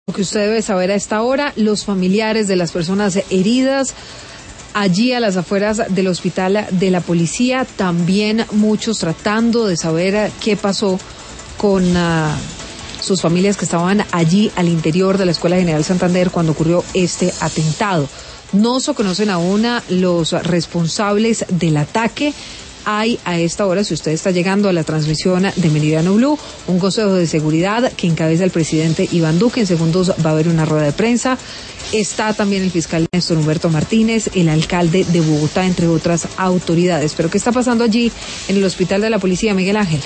Lo que usted debe saber a esta hora, los familiares de las personas heridas allí a las afueras del hospital de la policía, también muchos tratando de saber qué pasó con sus familias que estaban allí al interior de la Escuela General Santander cuando ocurrió este atentado. No se conocen aún los responsables del ataque. Hay a esta hora, si usted está llegando a la transmisión de Meridiano Blue, un consejo de seguridad que encabeza el presidente Iván Duque. En segundos va a haber una rueda de prensa. Está también el fiscal Néstor Humberto Martínez, el alcalde de Bogotá, entre otras autoridades. Pero ¿qué está pasando allí en el hospital de la policía, Miguel Ángel?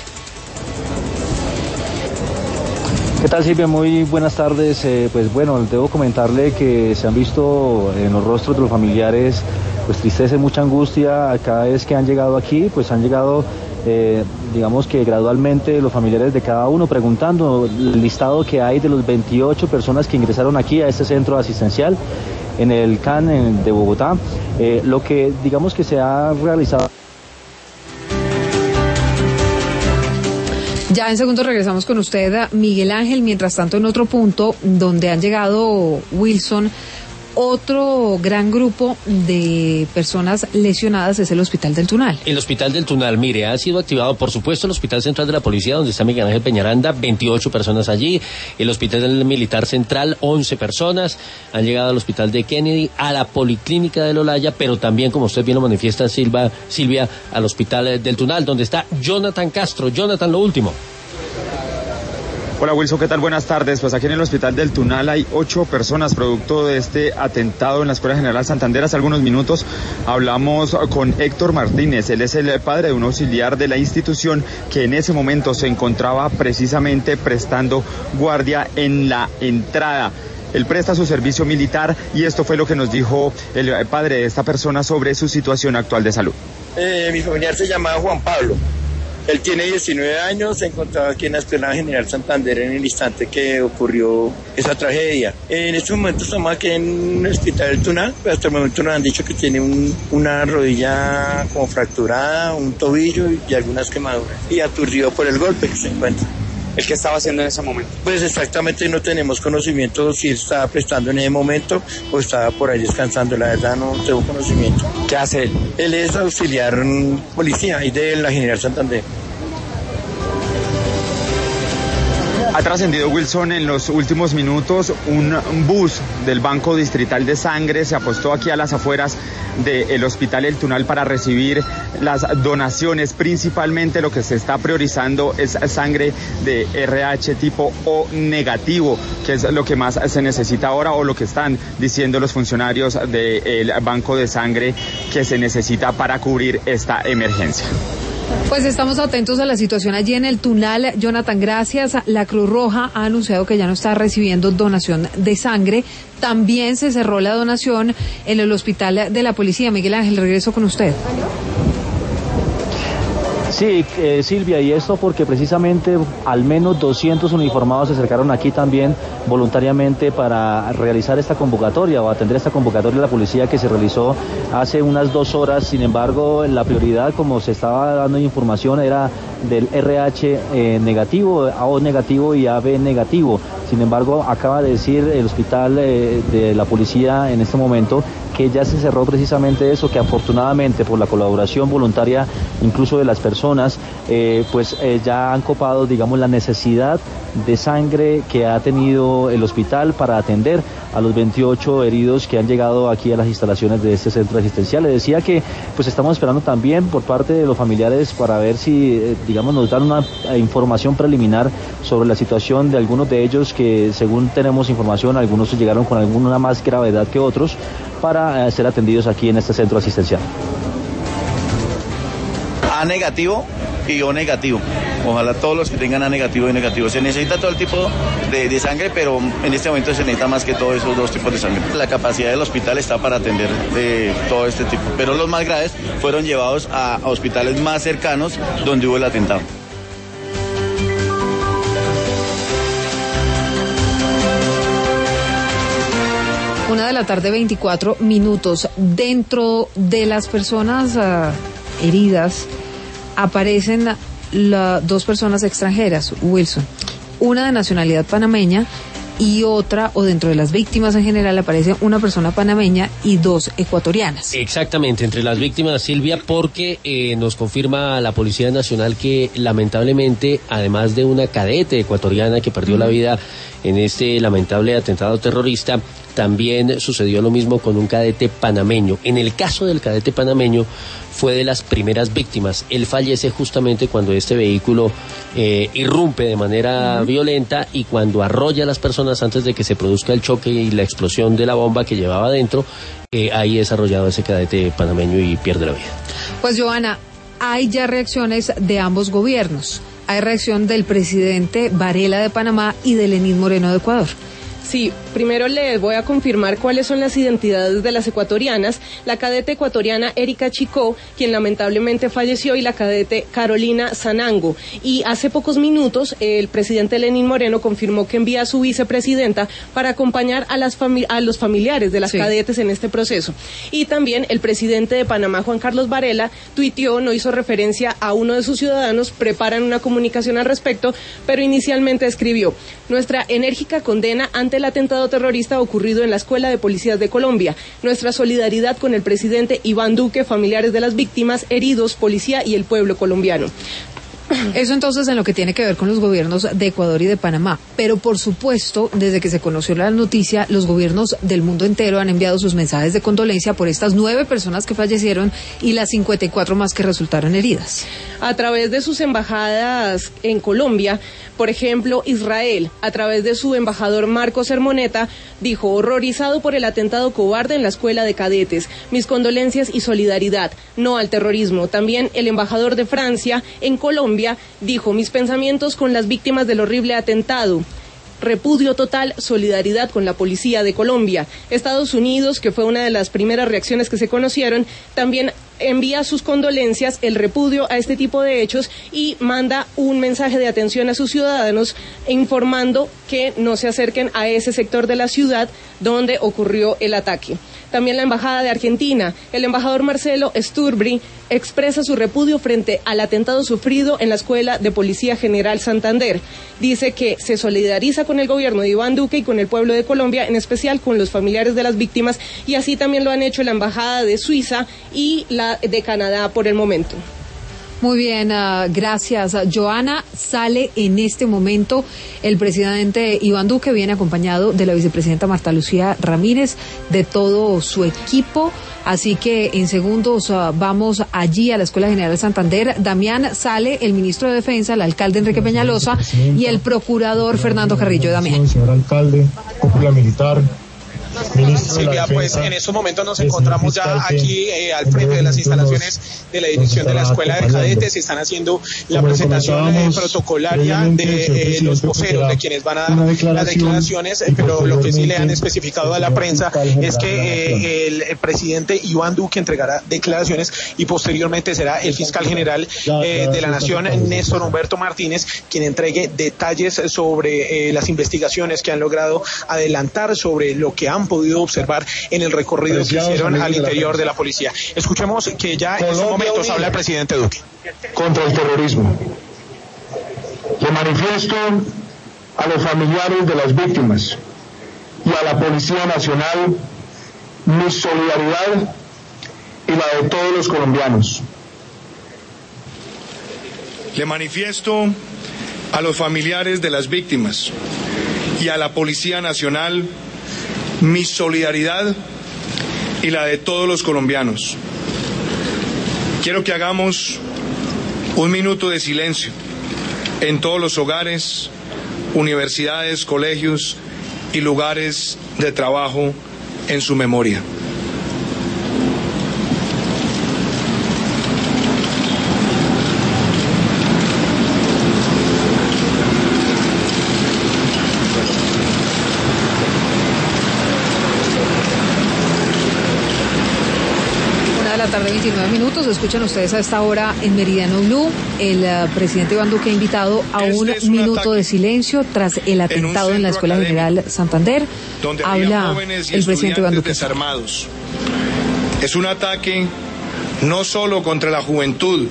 ¿Qué tal, Silvia? Muy buenas tardes. Pues bueno, debo comentarle que se han visto en los rostros de los familiares pues tristeza y mucha angustia cada vez que han llegado aquí. Pues han llegado, digamos que gradualmente los familiares de cada uno preguntando el listado que hay de los 28 personas que ingresaron aquí a este centro asistencial en el CAN de Bogotá. Lo que digamos que se ha realizado. Ya en segundos regresamos con usted, Miguel Ángel. Mientras tanto, en otro punto donde han llegado, Wilson, otro gran grupo de personas lesionadas es el Hospital del Tunal. El Hospital del Tunal, mire, ha sido activado, por supuesto, el Hospital Central de la Policía, donde está Miguel Ángel Peñaranda, 28 personas allí. El Hospital Militar Central, 11 personas. Han llegado al Hospital de Kennedy, a la Policlínica de Olaya, pero también, como usted bien lo manifiesta, Silvia, al Hospital del Tunal, donde está Jonathan Castro. Jonathan, lo último. Hola Wilson, ¿qué tal? Buenas tardes. Pues aquí en el Hospital del Tunal hay 8 personas producto de este atentado en la Escuela General Santander. Hace algunos minutos hablamos con Héctor Martínez. Él es el padre de un auxiliar de la institución que en ese momento se encontraba precisamente prestando guardia en la entrada. Él presta su servicio militar y esto fue lo que nos dijo el padre de esta persona sobre su situación actual de salud. Mi familiar se llama Juan Pablo. Él tiene 19 años, se encontraba aquí en la Escuela General Santander en el instante que ocurrió esa tragedia. En este momento estamos aquí en el Hospital del Tunal, pero hasta el momento nos han dicho que tiene una rodilla como fracturada, un tobillo y algunas quemaduras. Y aturdido por el golpe que se encuentra. ¿El qué estaba haciendo en ese momento? Pues exactamente no tenemos conocimiento si estaba prestando en ese momento o estaba por ahí descansando, la verdad no tengo conocimiento. ¿Qué hace él? Él es auxiliar policía y de la General Santander. Ha trascendido, Wilson, en los últimos minutos un bus del Banco Distrital de Sangre se apostó aquí a las afueras del Hospital El Tunal para recibir las donaciones. Principalmente lo que se está priorizando es sangre de RH tipo O negativo, que es lo que más se necesita ahora o lo que están diciendo los funcionarios del Banco de Sangre que se necesita para cubrir esta emergencia. Pues estamos atentos a la situación allí en el Tunal. Jonathan, gracias. La Cruz Roja ha anunciado que ya no está recibiendo donación de sangre. También se cerró la donación en el Hospital de la Policía. Miguel Ángel, regreso con usted. Sí, Silvia, y esto porque precisamente al menos 200 uniformados se acercaron aquí también voluntariamente para realizar esta convocatoria o atender esta convocatoria de la policía que se realizó hace unas 2 horas. Sin embargo, la prioridad, como se estaba dando información, era del RH negativo, AO negativo y AB negativo. Sin embargo, acaba de decir el hospital de la policía en este momento que ya se cerró precisamente eso, que afortunadamente por la colaboración voluntaria incluso de las personas, ya han copado, digamos, la necesidad de sangre que ha tenido el hospital para atender a los 28 heridos que han llegado aquí a las instalaciones de este centro asistencial. Le decía que pues estamos esperando también por parte de los familiares para ver si, digamos, nos dan una información preliminar sobre la situación de algunos de ellos que, según tenemos información, algunos llegaron con alguna más gravedad que otros para ser atendidos aquí en este centro asistencial. A negativo y O negativo. Ojalá todos los que tengan A negativo y negativo. Se necesita todo el tipo de sangre, pero en este momento se necesita más que todos esos 2 tipos de sangre. La capacidad del hospital está para atender de todo este tipo, pero los más graves fueron llevados a hospitales más cercanos donde hubo el atentado. 1:24 p.m. Dentro de las personas heridas aparecen 2 personas extranjeras, Wilson. Una de nacionalidad panameña y otra, o dentro de las víctimas en general, aparece una persona panameña y 2 ecuatorianas. Exactamente, entre las víctimas, Silvia, porque nos confirma la Policía Nacional que lamentablemente, además de una cadete ecuatoriana que perdió la vida en este lamentable atentado terrorista, también sucedió lo mismo con un cadete panameño. En el caso del cadete panameño fue de las primeras víctimas. Él fallece justamente cuando este vehículo irrumpe de manera violenta y cuando arrolla a las personas antes de que se produzca el choque y la explosión de la bomba que llevaba adentro. Ahí es arrollado ese cadete panameño y pierde la vida. Pues, Joana, hay ya reacciones de ambos gobiernos. Hay reacción del presidente Varela de Panamá y de Lenín Moreno de Ecuador. Sí, primero les voy a confirmar cuáles son las identidades de las ecuatorianas. La cadete ecuatoriana Erika Chicó, quien lamentablemente falleció, y la cadete Carolina Sanango. Y hace pocos minutos el presidente Lenín Moreno confirmó que envía a su vicepresidenta para acompañar a los familiares de las cadetes en este proceso. Y también el presidente de Panamá, Juan Carlos Varela, tuiteó, no hizo referencia a uno de sus ciudadanos, preparan una comunicación al respecto, pero inicialmente escribió: nuestra enérgica condena ante el atentado terrorista ocurrido en la Escuela de Policías de Colombia. Nuestra solidaridad con el presidente Iván Duque, familiares de las víctimas, heridos, policía y el pueblo colombiano. Eso entonces en lo que tiene que ver con los gobiernos de Ecuador y de Panamá. Pero por supuesto, desde que se conoció la noticia, los gobiernos del mundo entero han enviado sus mensajes de condolencia por estas 9 personas que fallecieron y las 54 más que resultaron heridas. A través de sus embajadas en Colombia, por ejemplo, Israel, a través de su embajador Marcos Hermoneta, dijo: horrorizado por el atentado cobarde en la escuela de cadetes. Mis condolencias y solidaridad, no al terrorismo. También el embajador de Francia en Colombia dijo: mis pensamientos con las víctimas del horrible atentado. Repudio total, solidaridad con la policía de Colombia. Estados Unidos, que fue una de las primeras reacciones que se conocieron, también envía sus condolencias, el repudio a este tipo de hechos y manda un mensaje de atención a sus ciudadanos informando que no se acerquen a ese sector de la ciudad donde ocurrió el ataque. También la Embajada de Argentina, el embajador Marcelo Sturbri, expresa su repudio frente al atentado sufrido en la Escuela de Policía General Santander. Dice que se solidariza con el gobierno de Iván Duque y con el pueblo de Colombia, en especial con los familiares de las víctimas, y así también lo han hecho la Embajada de Suiza y la de Canadá por el momento. Muy bien, gracias, Joana. Sale en este momento el presidente Iván Duque, viene acompañado de la vicepresidenta Marta Lucía Ramírez, de todo su equipo. Así que en segundos vamos allí a la Escuela General Santander. Damián, sale el ministro de Defensa, el alcalde Enrique Peñalosa y el procurador Fernando Carrillo. Damián. Señor alcalde, cúpula militar. Silvia, pues en estos momentos nos encontramos ya aquí al frente de las instalaciones de la dirección de la Escuela de Cadetes. Se están haciendo la presentación protocolaria de los voceros, de quienes van a dar las declaraciones, pero lo que sí le han especificado a la prensa es que el presidente Iván Duque entregará declaraciones y posteriormente será el fiscal general de la Nación, Néstor Humberto Martínez, quien entregue detalles sobre las investigaciones que han logrado adelantar sobre lo que han podido observar en el recorrido que hicieron al interior de la policía. Escuchemos que ya en estos momentos habla el presidente Duque. Contra el terrorismo. Le manifiesto a los familiares de las víctimas y a la Policía Nacional mi solidaridad y la de todos los colombianos. Le manifiesto a los familiares de las víctimas y a la Policía Nacional mi solidaridad y la de todos los colombianos. Quiero que hagamos un minuto de silencio en todos los hogares, universidades, colegios y lugares de trabajo en su memoria. Tarde 29 minutos, escuchan ustedes a esta hora en Meridiano Blue. El presidente Iván Duque ha invitado a un minuto de silencio tras el atentado en la Escuela General Santander. Habla el presidente Iván Duque. Desarmados. Es un ataque no solo contra la juventud,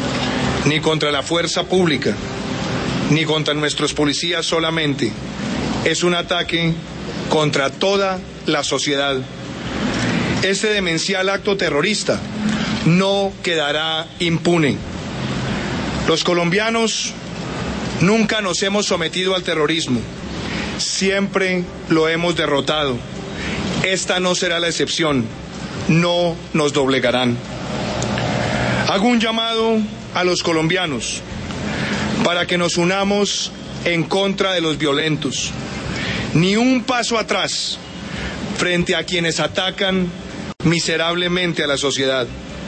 ni contra la fuerza pública, ni contra nuestros policías solamente. es un ataque contra toda la sociedad. Este demencial acto terrorista no quedará impune. Los colombianos nunca nos hemos sometido al terrorismo, siempre lo hemos derrotado. Esta no será la excepción, no nos doblegarán. Hago un llamado a los colombianos para que nos unamos en contra de los violentos. Ni un paso atrás frente a quienes atacan miserablemente a la sociedad.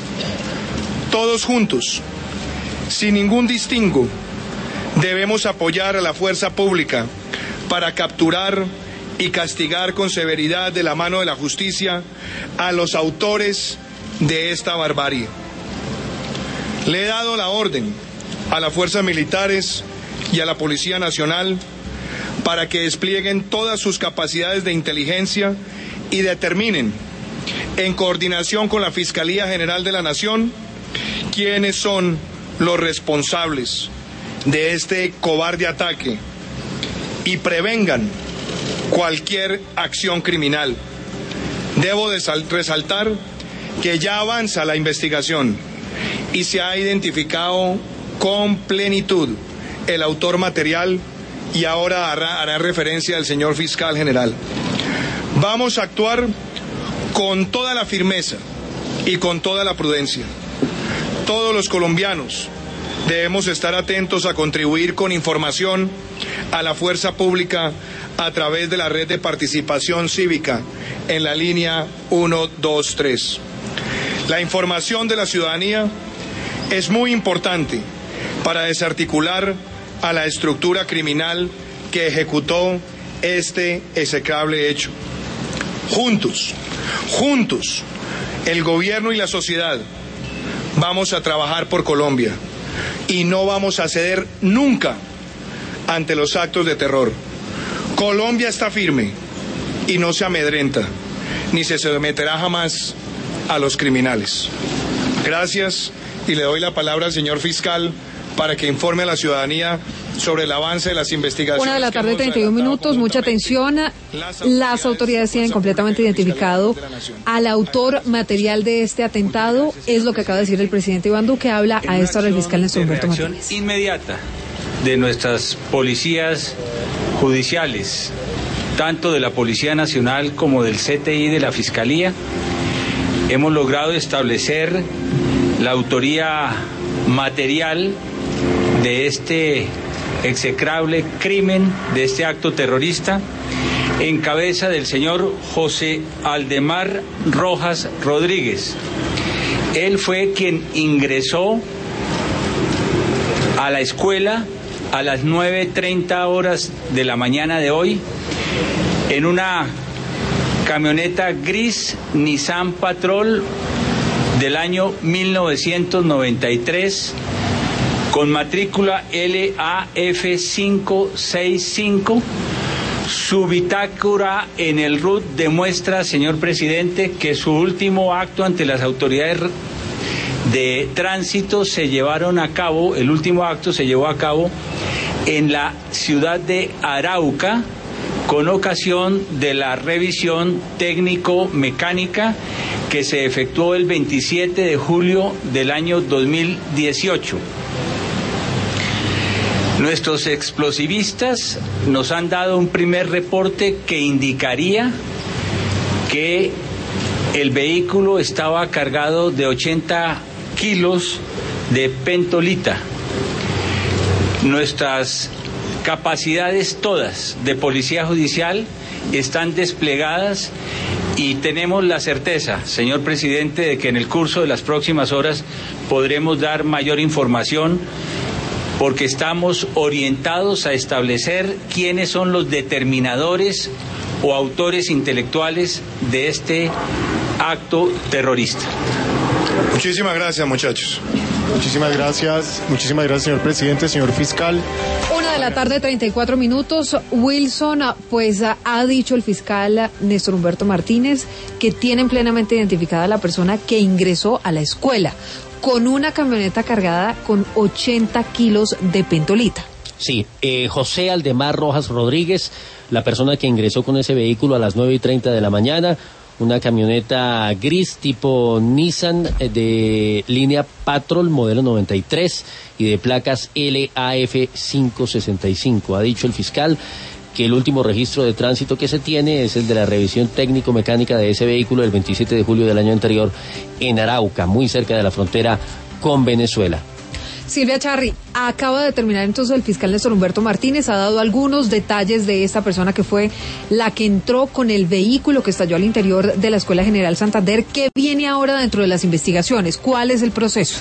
Todos juntos, sin ningún distingo, debemos apoyar a la fuerza pública para capturar y castigar con severidad de la mano de la justicia a los autores de esta barbarie. Le he dado la orden a las fuerzas militares y a la Policía Nacional para que desplieguen todas sus capacidades de inteligencia y determinen, en coordinación con la Fiscalía General de la Nación, quiénes son los responsables de este cobarde ataque y prevengan cualquier acción criminal. Debo resaltar que ya avanza la investigación y se ha identificado con plenitud el autor material, y ahora hará referencia al señor fiscal general. Vamos a actuar con toda la firmeza y con toda la prudencia. Todos los colombianos debemos estar atentos a contribuir con información a la fuerza pública a través de la red de participación cívica en la línea 123. La información de la ciudadanía es muy importante para desarticular a la estructura criminal que ejecutó este execrable hecho. Juntos, el gobierno y la sociedad vamos a trabajar por Colombia y no vamos a ceder nunca ante los actos de terror. Colombia está firme y no se amedrenta, ni se someterá jamás a los criminales. Gracias, y le doy la palabra al señor fiscal para que informe a la ciudadanía sobre el avance de las investigaciones. 1:31, mucha atención. Las autoridades tienen completamente identificado al autor material de este atentado, es lo que acaba de decir el presidente Iván Duque. Habla a esta hora el fiscal Néstor Humberto Martínez. Inmediata de nuestras policías judiciales, tanto de la Policía Nacional como del CTI de la Fiscalía, hemos logrado establecer la autoría material de este execrable crimen, de este acto terrorista, en cabeza del señor José Aldemar Rojas Rodríguez. Él fue quien ingresó a la escuela a las 9:30 horas de la mañana de hoy en una camioneta gris Nissan Patrol del año 1993 con matrícula LAF565. Su bitácora en el RUT demuestra, señor presidente, que su último acto ante las autoridades de tránsito el último acto se llevó a cabo en la ciudad de Arauca, con ocasión de la revisión técnico-mecánica que se efectuó el 27 de julio del año 2018. Nuestros explosivistas nos han dado un primer reporte que indicaría que el vehículo estaba cargado de 80 kilos de pentolita. Nuestras capacidades todas de policía judicial están desplegadas y tenemos la certeza, señor presidente, de que en el curso de las próximas horas podremos dar mayor información, porque estamos orientados a establecer quiénes son los determinadores o autores intelectuales de este acto terrorista. Muchísimas gracias, muchachos. Muchísimas gracias, señor presidente, señor fiscal. 1:34. Wilson, pues ha dicho el fiscal Néstor Humberto Martínez que tienen plenamente identificada a la persona que ingresó a la escuela con una camioneta cargada con 80 kilos de pentolita. Sí, José Aldemar Rojas Rodríguez, la persona que ingresó con ese vehículo a las 9:30 de la mañana, una camioneta gris tipo Nissan de línea Patrol, modelo 93 y de placas LAF 565. Ha dicho el fiscal que el último registro de tránsito que se tiene es el de la revisión técnico-mecánica de ese vehículo del 27 de julio del año anterior en Arauca, muy cerca de la frontera con Venezuela. Silvia Charri, acaba de terminar entonces el fiscal Néstor Humberto Martínez, ha dado algunos detalles de esta persona que fue la que entró con el vehículo que estalló al interior de la Escuela General Santander. ¿Qué viene ahora dentro de las investigaciones? ¿Cuál es el proceso?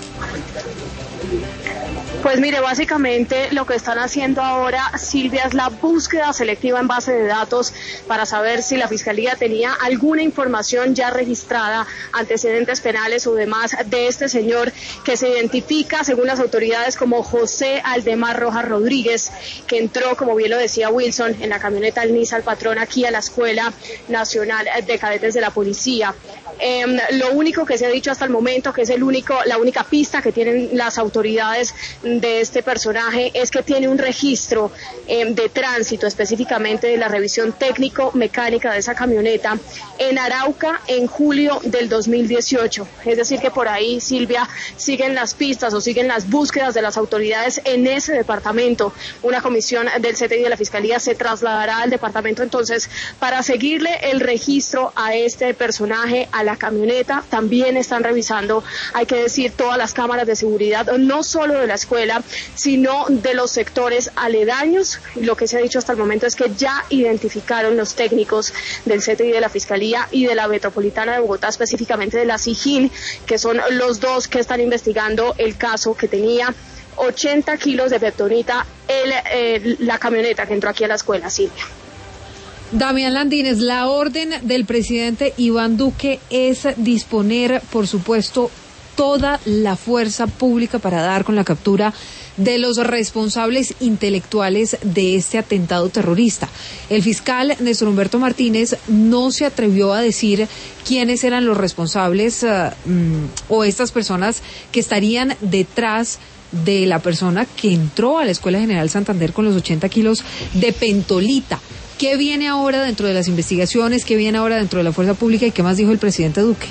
Pues mire, básicamente lo que están haciendo ahora, Silvia, es la búsqueda selectiva en base de datos para saber si la Fiscalía tenía alguna información ya registrada, antecedentes penales o demás de este señor que se identifica, según las autoridades, como José Aldemar Rojas Rodríguez, que entró, como bien lo decía Wilson, en la camioneta del Nissan Patrón aquí a la Escuela Nacional de Cadetes de la Policía. Lo único que se ha dicho hasta el momento, que es la única pista que tienen las autoridades de este personaje, es que tiene un registro de tránsito, específicamente de la revisión técnico-mecánica de esa camioneta en Arauca en julio del 2018. Es decir que por ahí, Silvia, siguen las pistas o siguen las búsquedas de las autoridades en ese departamento. Una comisión del CTI de la Fiscalía se trasladará al departamento entonces para seguirle el registro a este personaje, a la camioneta. También están revisando, hay que decir, todas las cámaras de seguridad, no solo de la escuela, sino de los sectores aledaños. Lo que se ha dicho hasta el momento es que ya identificaron los técnicos del CTI de la Fiscalía y de la Metropolitana de Bogotá, específicamente de la SIJIN, que son los dos que están investigando el caso, que tenía 80 kilos de peptonita la camioneta que entró aquí a la escuela, Silvia. Damián Landines, la orden del presidente Iván Duque es disponer, por supuesto, toda la fuerza pública para dar con la captura de los responsables intelectuales de este atentado terrorista. El fiscal Néstor Humberto Martínez no se atrevió a decir quiénes eran los responsables o estas personas que estarían detrás de la persona que entró a la Escuela General Santander con los 80 kilos de pentolita. ¿Qué viene ahora dentro de las investigaciones? ¿Qué viene ahora dentro de la fuerza pública? ¿Y qué más dijo el presidente Duque?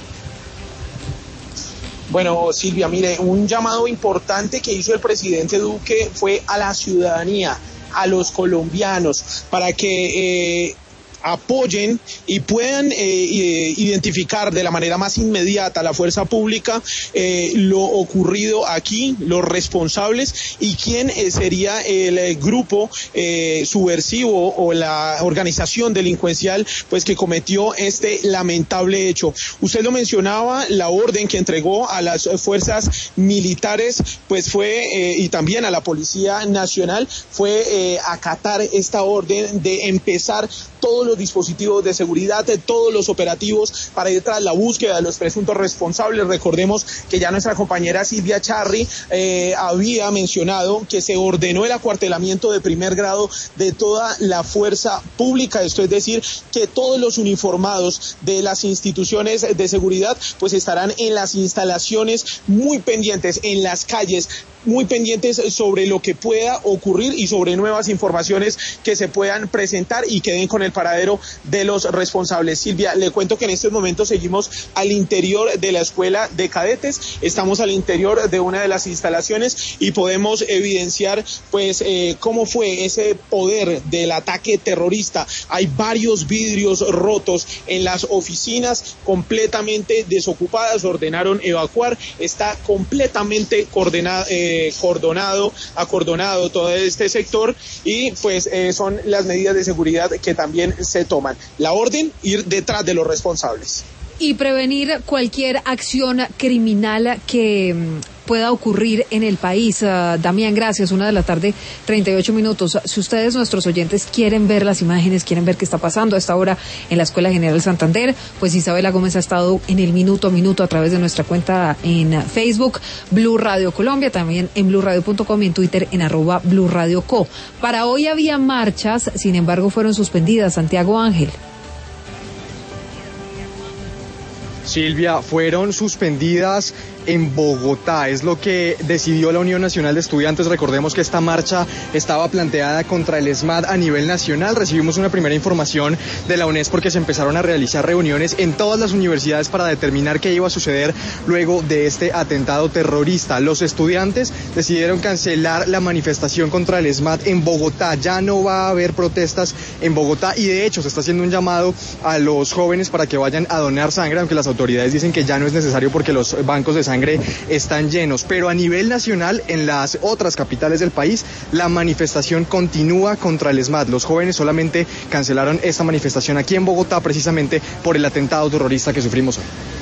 Bueno, Silvia, mire, un llamado importante que hizo el presidente Duque fue a la ciudadanía, a los colombianos, para que apoyen y puedan identificar de la manera más inmediata a la fuerza pública lo ocurrido aquí, los responsables y quién sería el grupo subversivo o la organización delincuencial pues que cometió este lamentable hecho. Usted lo mencionaba, la orden que entregó a las fuerzas militares pues fue y también a la Policía Nacional fue acatar esta orden de empezar todos los dispositivos de seguridad, todos los operativos para ir tras la búsqueda de los presuntos responsables. Recordemos que ya nuestra compañera Silvia Charri había mencionado que se ordenó el acuartelamiento de primer grado de toda la fuerza pública, esto es decir, que todos los uniformados de las instituciones de seguridad pues estarán en las instalaciones muy pendientes, en las calles, muy pendientes sobre lo que pueda ocurrir y sobre nuevas informaciones que se puedan presentar y que den con el paradero de los responsables. Silvia, le cuento que en estos momentos seguimos al interior de la Escuela de Cadetes, estamos al interior de una de las instalaciones y podemos evidenciar pues cómo fue ese poder del ataque terrorista. Hay varios vidrios rotos en las oficinas completamente desocupadas, ordenaron evacuar, está completamente acordonado todo este sector y pues son las medidas de seguridad que también se toman. La orden, ir detrás de los responsables. Y prevenir cualquier acción criminal que pueda ocurrir en el país. Damián, gracias. 1:38 p.m. Si ustedes, nuestros oyentes, quieren ver las imágenes, quieren ver qué está pasando a esta hora en la Escuela General Santander, pues Isabela Gómez ha estado en el minuto a minuto a través de nuestra cuenta en Facebook, Blue Radio Colombia, también en blueradio.com y en Twitter en @BlueRadioCo. Para hoy había marchas, sin embargo fueron suspendidas. Santiago Ángel. Silvia, fueron suspendidas en Bogotá. Es lo que decidió la Unión Nacional de Estudiantes. Recordemos que esta marcha estaba planteada contra el ESMAD a nivel nacional. Recibimos una primera información de la UNES porque se empezaron a realizar reuniones en todas las universidades para determinar qué iba a suceder luego de este atentado terrorista. Los estudiantes decidieron cancelar la manifestación contra el ESMAD en Bogotá. Ya no va a haber protestas en Bogotá y de hecho se está haciendo un llamado a los jóvenes para que vayan a donar sangre, aunque las autoridades dicen que ya no es necesario porque los bancos de sangre están llenos. Pero a nivel nacional, en las otras capitales del país, la manifestación continúa contra el ESMAD. Los jóvenes solamente cancelaron esta manifestación aquí en Bogotá precisamente por el atentado terrorista que sufrimos hoy.